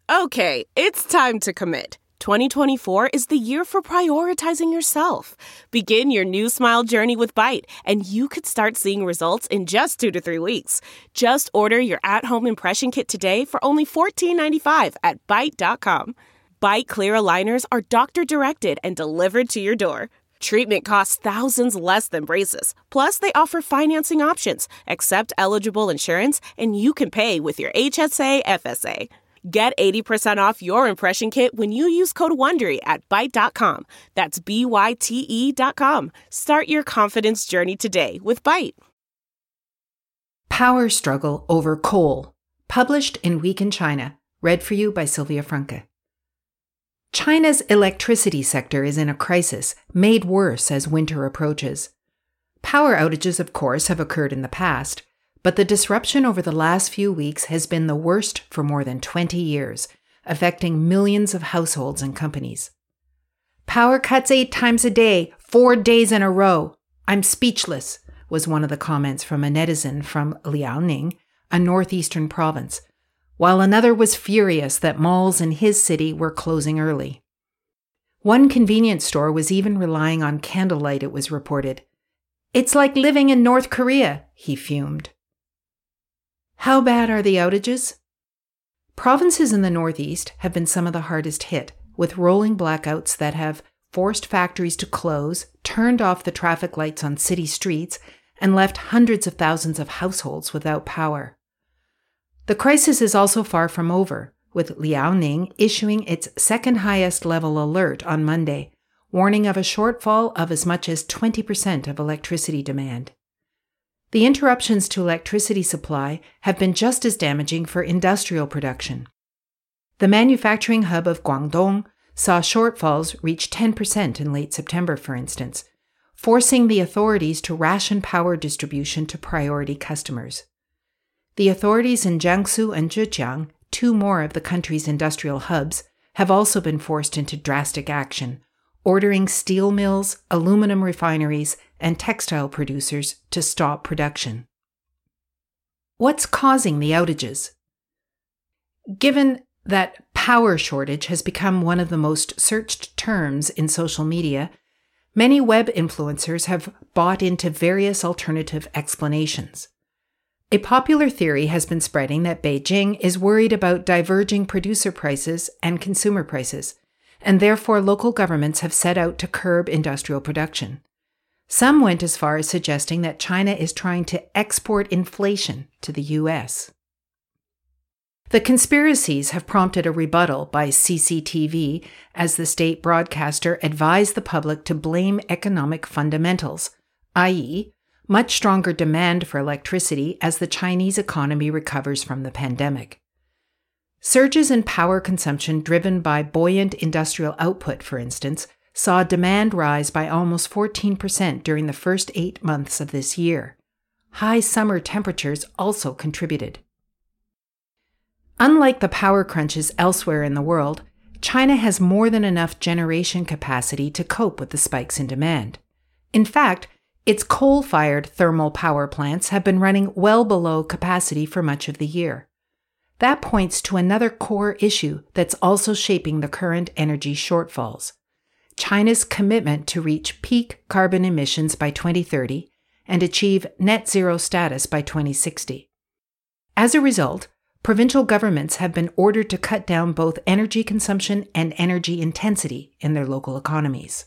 Okay, it's time to commit. 2024 is the year for prioritizing yourself. Begin your new smile journey with Byte, and you could start seeing results in just 2 to 3 weeks. Just order your at-home impression kit today for only $14.95 at Byte.com. Byte Clear aligners are doctor-directed and delivered to your door. Treatment costs thousands less than braces. Plus, they offer financing options, accept eligible insurance, and you can pay with your HSA, FSA. Get 80% off your impression kit when you use code WONDERY at Byte.com. That's BYTE.com. Start your confidence journey today with Byte. Power Struggle Over Coal, published in Week in China, read for you by Sylvia Franke. China's electricity sector is in a crisis, made worse as winter approaches. Power outages, of course, have occurred in the past, but the disruption over the last few weeks has been the worst for more than 20 years, affecting millions of households and companies. Power cuts 8 times a day, 4 days in a row. I'm speechless, was one of the comments from a netizen from Liaoning, a northeastern province, while another was furious that malls in his city were closing early. One convenience store was even relying on candlelight, it was reported. It's like living in North Korea, he fumed. How bad are the outages? Provinces in the Northeast have been some of the hardest hit, with rolling blackouts that have forced factories to close, turned off the traffic lights on city streets, and left hundreds of thousands of households without power. The crisis is also far from over, with Liaoning issuing its second highest level alert on Monday, warning of a shortfall of as much as 20% of electricity demand. The interruptions to electricity supply have been just as damaging for industrial production. The manufacturing hub of Guangdong saw shortfalls reach 10% in late September, for instance, forcing the authorities to ration power distribution to priority customers. The authorities in Jiangsu and Zhejiang, 2 more of the country's industrial hubs, have also been forced into drastic action, ordering steel mills, aluminum refineries, and textile producers to stop production. What's causing the outages? Given that power shortage has become one of the most searched terms in social media, many web influencers have bought into various alternative explanations. A popular theory has been spreading that Beijing is worried about diverging producer prices and consumer prices, and therefore local governments have set out to curb industrial production. Some went as far as suggesting that China is trying to export inflation to the US. The conspiracies have prompted a rebuttal by CCTV as the state broadcaster advised the public to blame economic fundamentals, i.e., much stronger demand for electricity as the Chinese economy recovers from the pandemic. Surges in power consumption driven by buoyant industrial output, for instance, saw demand rise by almost 14% during the first 8 months of this year. High summer temperatures also contributed. Unlike the power crunches elsewhere in the world, China has more than enough generation capacity to cope with the spikes in demand. In fact, its coal-fired thermal power plants have been running well below capacity for much of the year. That points to another core issue that's also shaping the current energy shortfalls: China's commitment to reach peak carbon emissions by 2030 and achieve net zero status by 2060. As a result, provincial governments have been ordered to cut down both energy consumption and energy intensity in their local economies.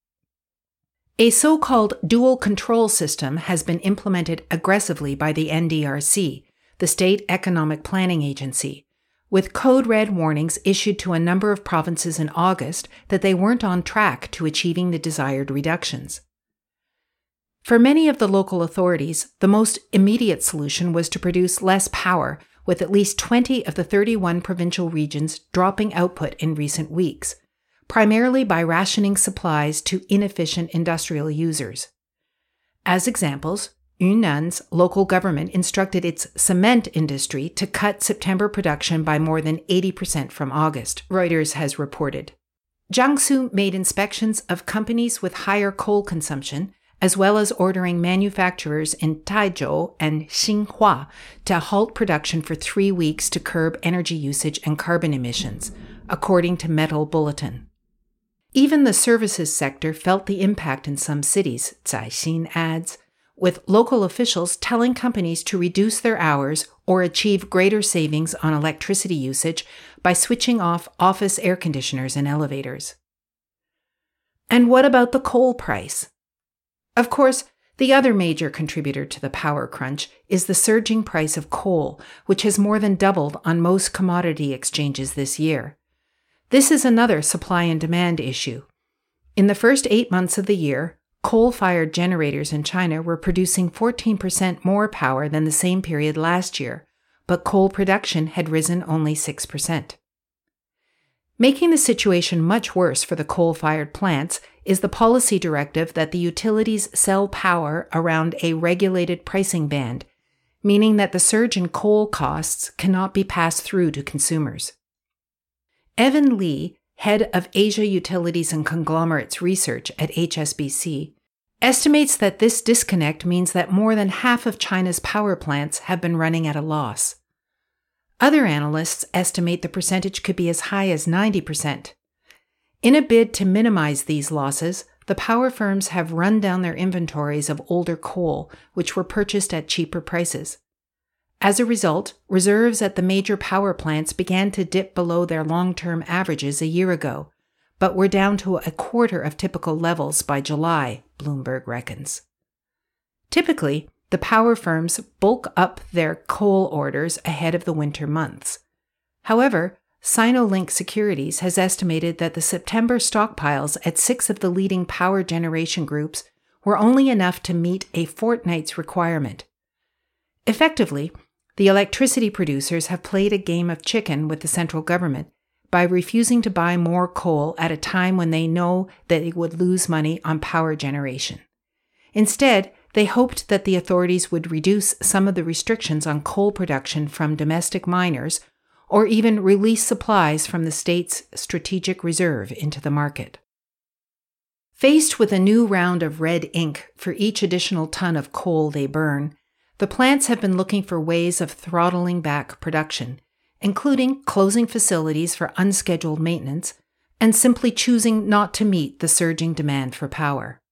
A so-called dual control system has been implemented aggressively by the NDRC, the State Economic Planning Agency, with code red warnings issued to a number of provinces in August that they weren't on track to achieving the desired reductions. For many of the local authorities, the most immediate solution was to produce less power, with at least 20 of the 31 provincial regions dropping output in recent weeks, primarily by rationing supplies to inefficient industrial users. As examples, Yunnan's local government instructed its cement industry to cut September production by more than 80% from August, Reuters has reported. Jiangsu made inspections of companies with higher coal consumption as well as ordering manufacturers in Taizhou and Xinhua to halt production for 3 weeks to curb energy usage and carbon emissions, according to Metal Bulletin. Even the services sector felt the impact in some cities, Caixin adds, with local officials telling companies to reduce their hours or achieve greater savings on electricity usage by switching off office air conditioners and elevators. And what about the coal price? Of course, the other major contributor to the power crunch is the surging price of coal, which has more than doubled on most commodity exchanges this year. This is another supply and demand issue. In the first 8 months of the year, coal-fired generators in China were producing 14% more power than the same period last year, but coal production had risen only 6%. Making the situation much worse for the coal-fired plants is the policy directive that the utilities sell power around a regulated pricing band, meaning that the surge in coal costs cannot be passed through to consumers. Evan Lee, head of Asia Utilities and Conglomerates Research at HSBC, estimates that this disconnect means that more than half of China's power plants have been running at a loss. Other analysts estimate the percentage could be as high as 90%. In a bid to minimize these losses, the power firms have run down their inventories of older coal, which were purchased at cheaper prices. As a result, reserves at the major power plants began to dip below their long-term averages a year ago, but were down to a quarter of typical levels by July, Bloomberg reckons. Typically, the power firms bulk up their coal orders ahead of the winter months. However, Sinolink Securities has estimated that the September stockpiles at 6 of the leading power generation groups were only enough to meet a fortnight's requirement. Effectively, the electricity producers have played a game of chicken with the central government by refusing to buy more coal at a time when they know that they would lose money on power generation. Instead, they hoped that the authorities would reduce some of the restrictions on coal production from domestic miners or even release supplies from the state's strategic reserve into the market. Faced with a new round of red ink for each additional ton of coal they burn, the plants have been looking for ways of throttling back production, including closing facilities for unscheduled maintenance and simply choosing not to meet the surging demand for power.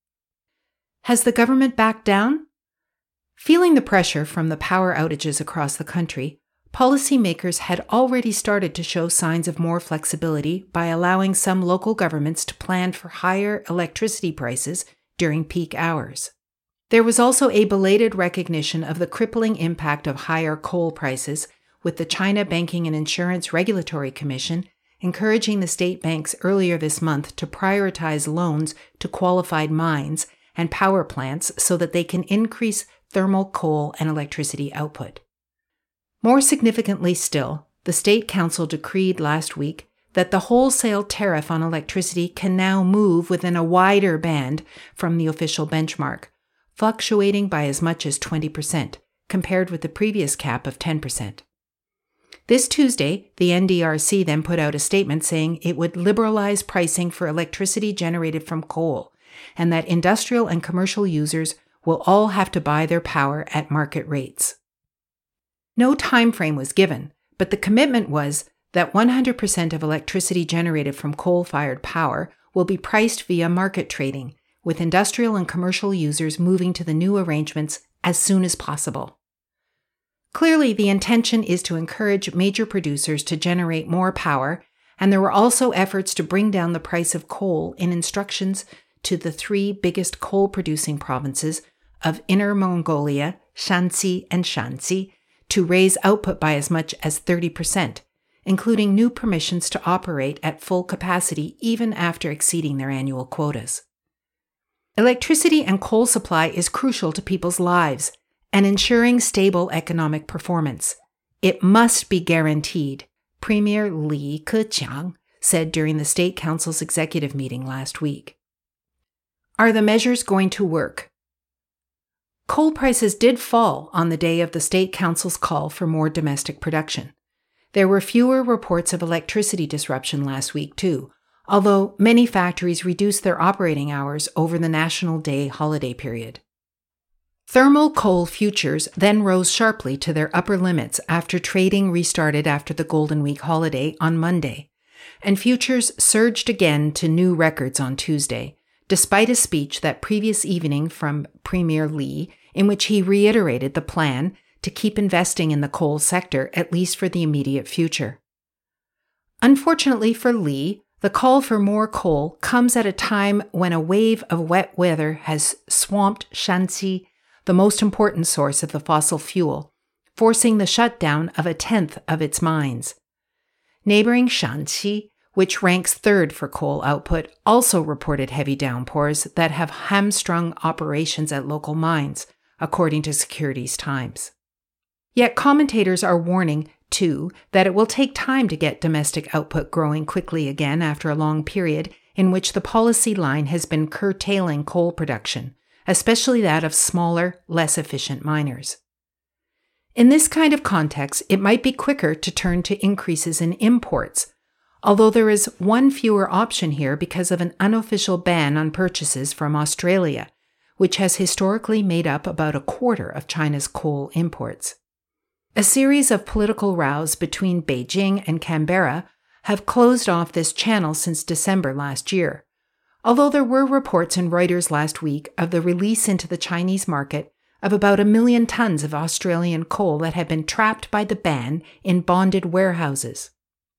Has the government backed down? Feeling the pressure from the power outages across the country, policymakers had already started to show signs of more flexibility by allowing some local governments to plan for higher electricity prices during peak hours. There was also a belated recognition of the crippling impact of higher coal prices, with the China Banking and Insurance Regulatory Commission encouraging the state banks earlier this month to prioritize loans to qualified mines and power plants so that they can increase thermal coal and electricity output. More significantly still, the State Council decreed last week that the wholesale tariff on electricity can now move within a wider band from the official benchmark, fluctuating by as much as 20%, compared with the previous cap of 10%. This Tuesday, the NDRC then put out a statement saying it would liberalize pricing for electricity generated from coal, and that industrial and commercial users will all have to buy their power at market rates. No time frame was given, but the commitment was that 100% of electricity generated from coal-fired power will be priced via market trading, with industrial and commercial users moving to the new arrangements as soon as possible. Clearly, the intention is to encourage major producers to generate more power, and there were also efforts to bring down the price of coal in instructions to the 3 biggest coal-producing provinces of Inner Mongolia, Shanxi, and Shanxi to raise output by as much as 30%, including new permissions to operate at full capacity even after exceeding their annual quotas. Electricity and coal supply is crucial to people's lives and ensuring stable economic performance. It must be guaranteed, Premier Li Keqiang said during the State Council's executive meeting last week. Are the measures going to work? Coal prices did fall on the day of the State Council's call for more domestic production. There were fewer reports of electricity disruption last week, too, although many factories reduced their operating hours over the National Day holiday period. Thermal coal futures then rose sharply to their upper limits after trading restarted after the Golden Week holiday on Monday, and futures surged again to new records on Tuesday, despite a speech that previous evening from Premier Li in which he reiterated the plan to keep investing in the coal sector at least for the immediate future. Unfortunately for Li, the call for more coal comes at a time when a wave of wet weather has swamped Shanxi, the most important source of the fossil fuel, forcing the shutdown of 1/10 of its mines. Neighboring Shanxi, which ranks third for coal output, also reported heavy downpours that have hamstrung operations at local mines, according to Securities Times. Yet commentators are warning, too, that it will take time to get domestic output growing quickly again after a long period in which the policy line has been curtailing coal production, especially that of smaller, less efficient miners. In this kind of context, it might be quicker to turn to increases in imports, although there is one fewer option here because of an unofficial ban on purchases from Australia, which has historically made up about 1/4 of China's coal imports. A series of political rows between Beijing and Canberra have closed off this channel since December last year, although there were reports in Reuters last week of the release into the Chinese market of about 1 million tons of Australian coal that had been trapped by the ban in bonded warehouses.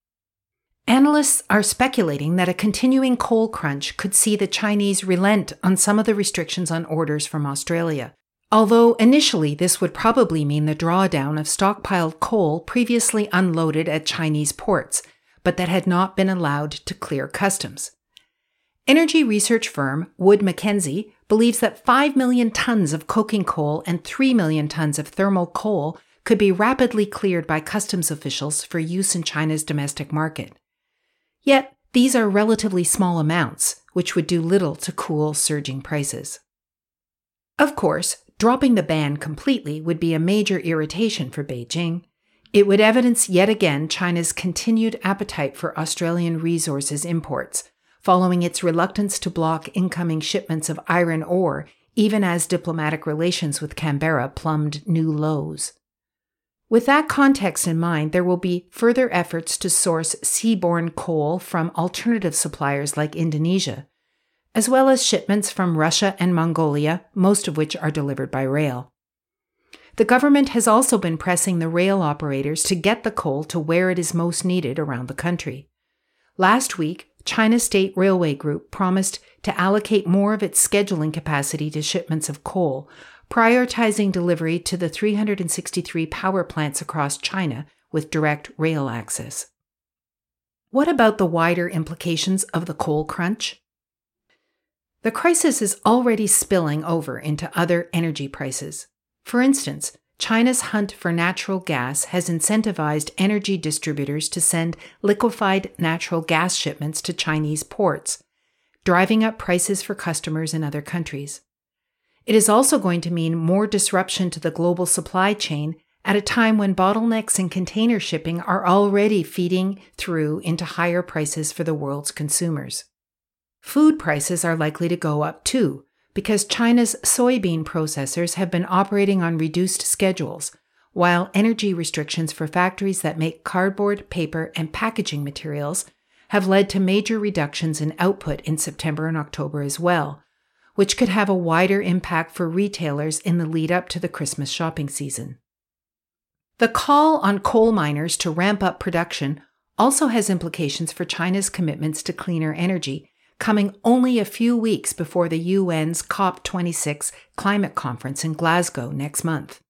Analysts are speculating that a continuing coal crunch could see the Chinese relent on some of the restrictions on orders from Australia, although initially this would probably mean the drawdown of stockpiled coal previously unloaded at Chinese ports, but that had not been allowed to clear customs. Energy research firm Wood Mackenzie believes that 5 million tons of coking coal and 3 million tons of thermal coal could be rapidly cleared by customs officials for use in China's domestic market. Yet, these are relatively small amounts, which would do little to cool surging prices. Of course, dropping the ban completely would be a major irritation for Beijing. It would evidence yet again China's continued appetite for Australian resources imports, following its reluctance to block incoming shipments of iron ore, even as diplomatic relations with Canberra plumbed new lows. With that context in mind, there will be further efforts to source seaborne coal from alternative suppliers like Indonesia, as well as shipments from Russia and Mongolia, most of which are delivered by rail. The government has also been pressing the rail operators to get the coal to where it is most needed around the country. Last week, China State Railway Group promised to allocate more of its scheduling capacity to shipments of coal, prioritizing delivery to the 363 power plants across China with direct rail access. What about the wider implications of the coal crunch? The crisis is already spilling over into other energy prices. For instance, China's hunt for natural gas has incentivized energy distributors to send liquefied natural gas shipments to Chinese ports, driving up prices for customers in other countries. It is also going to mean more disruption to the global supply chain at a time when bottlenecks in container shipping are already feeding through into higher prices for the world's consumers. Food prices are likely to go up too, because China's soybean processors have been operating on reduced schedules, while energy restrictions for factories that make cardboard, paper, and packaging materials have led to major reductions in output in September and October as well, which could have a wider impact for retailers in the lead up to the Christmas shopping season. The call on coal miners to ramp up production also has implications for China's commitments to cleaner energy, coming only a few weeks before the UN's COP26 climate conference in Glasgow next month.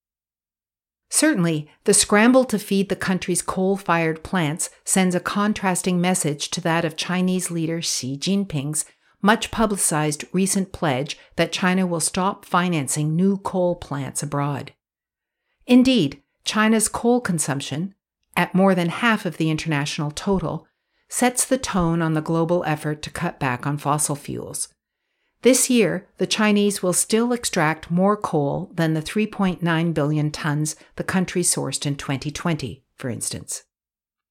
Certainly, the scramble to feed the country's coal-fired plants sends a contrasting message to that of Chinese leader Xi Jinping's much-publicized recent pledge that China will stop financing new coal plants abroad. Indeed, China's coal consumption, at more than half of the international total, sets the tone on the global effort to cut back on fossil fuels. This year, the Chinese will still extract more coal than the 3.9 billion tons the country sourced in 2020, for instance.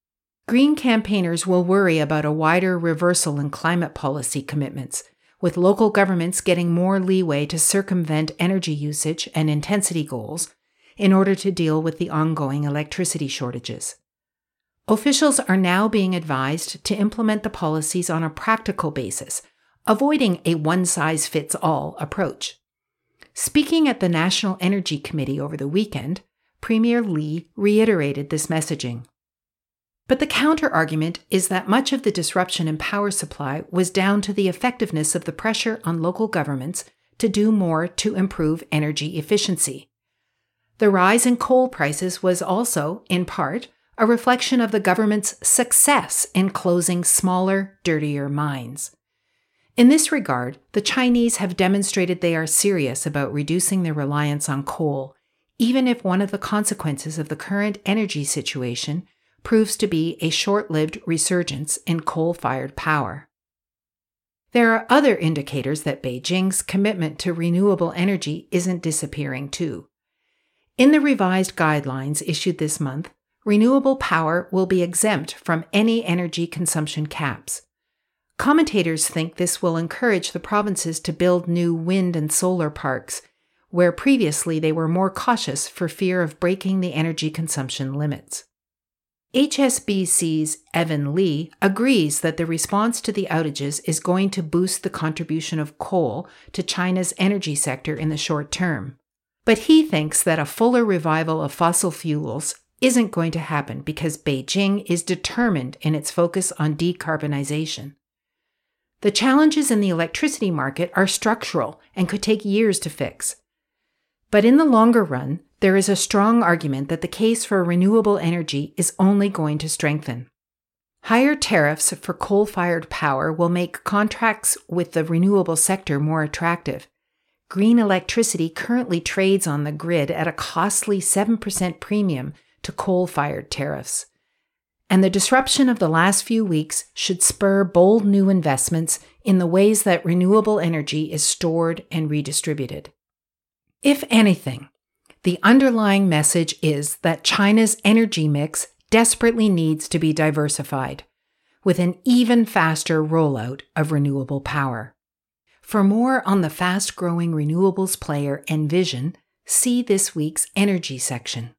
Green campaigners will worry about a wider reversal in climate policy commitments, with local governments getting more leeway to circumvent energy usage and intensity goals in order to deal with the ongoing electricity shortages. Officials are now being advised to implement the policies on a practical basis, avoiding a one-size-fits-all approach. Speaking at the National Energy Committee over the weekend, Premier Li reiterated this messaging. But the counter-argument is that much of the disruption in power supply was down to the effectiveness of the pressure on local governments to do more to improve energy efficiency. The rise in coal prices was also, in part, a reflection of the government's success in closing smaller, dirtier mines. In this regard, the Chinese have demonstrated they are serious about reducing their reliance on coal, even if one of the consequences of the current energy situation proves to be a short-lived resurgence in coal-fired power. There are other indicators that Beijing's commitment to renewable energy isn't disappearing too. In the revised guidelines issued this month, renewable power will be exempt from any energy consumption caps. Commentators think this will encourage the provinces to build new wind and solar parks, where previously they were more cautious for fear of breaking the energy consumption limits. HSBC's Evan Lee agrees that the response to the outages is going to boost the contribution of coal to China's energy sector in the short term. But he thinks that a fuller revival of fossil fuels isn't going to happen because Beijing is determined in its focus on decarbonization. The challenges in the electricity market are structural and could take years to fix. But in the longer run, there is a strong argument that the case for renewable energy is only going to strengthen. Higher tariffs for coal-fired power will make contracts with the renewable sector more attractive. Green electricity currently trades on the grid at a costly 7% premium to coal-fired tariffs. And the disruption of the last few weeks should spur bold new investments in the ways that renewable energy is stored and redistributed. If anything, the underlying message is that China's energy mix desperately needs to be diversified, with an even faster rollout of renewable power. For more on the fast-growing renewables player Envision, see this week's energy section.